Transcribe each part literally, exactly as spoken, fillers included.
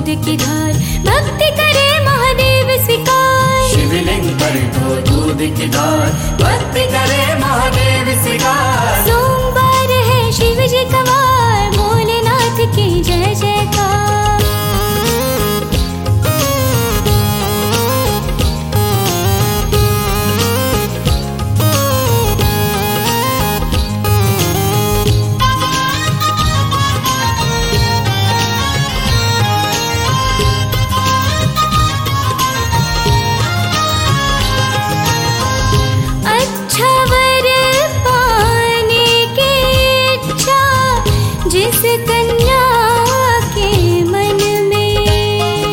की धार, भक्ति करे महादेव स्वीकार। शिवलिंग पर दो दूध की धार, भक्ति करे महादेव स्वीकार। सोमवार है शिव जी का वार, भोलेनाथ की जय जयकार। जिस कन्या के मन में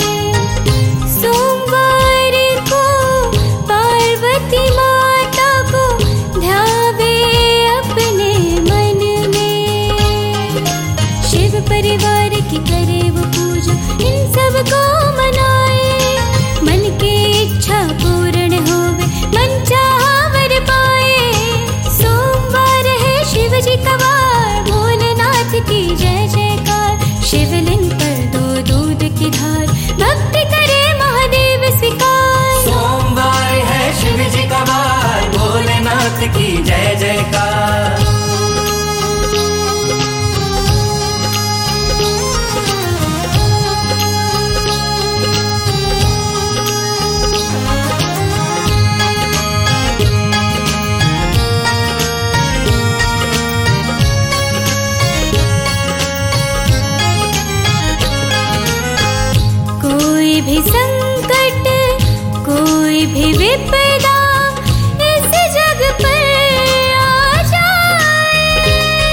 सोमवार को पार्वती माता को ध्यावे अपने मन में। शिव परिवार की करे वो पूजा, इन सब को मनाए। मन की इच्छा पूर्ण होवे, मन चाहा वर पाए। सोमवार है शिव जी का वार, भोलेनाथ की जय जयकार। शिवलिंग पर दो दूध की धार, भक्ति करे महादेव स्वीकार। सोमवार है शिव जी का वार, भोलेनाथ की जय जयकार। कोई भी संकट, कोई भी विपदा इस जग पर आ जाए।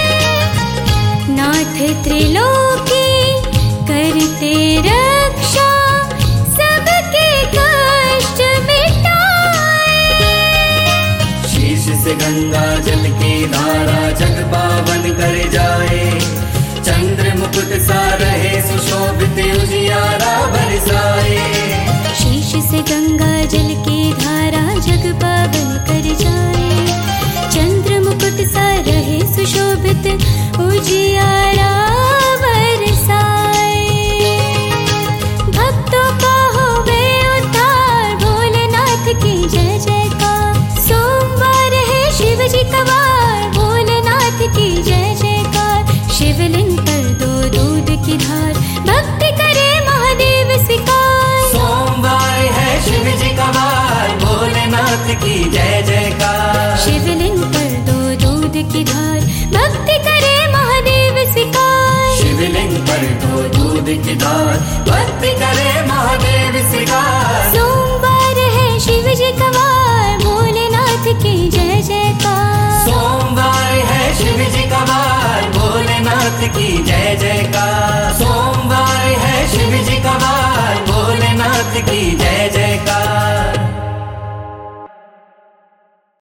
नाथ त्रिलोकी करते रक्षा, सबके कष्ट मिटाए। शीश से गंगा जल की धारा, जग पावन कर जाए। चंद्र मुकुट सा रहे सुशोभित, उजियारा बरसाए। शीश से गंगा जल की धारा, जग पावन कर जाए। चंद्र मुकुट सा रहे सुशोभित, उजियारा बरसाए। भक्तों का होवे उद्धार, भोलेनाथ की जय जयकार। सोमवार है शिव जी का वार, भोलेनाथ की जय जयकार। शिवलिंग पर दो दूध की धार, भक्ति करे महादेव स्वीकार। सोमवार है शिव जी का वार, भोलेनाथ की जय जयकार। शिवलिंग पर दो दूध की धार, भक्ति करे महादेव स्वीकार। शिवलिंग पर दो दूध की धार, भक्ति करे महादेव स्वीकार। सोमवार है शिव जी का वार, भोलेनाथ की जय जयकार। सोमवार है शिव जी का वार, भोलेनाथ की जय जयकार। सोमवार है शिव जी का वार, भोलेनाथ की जय जयकार।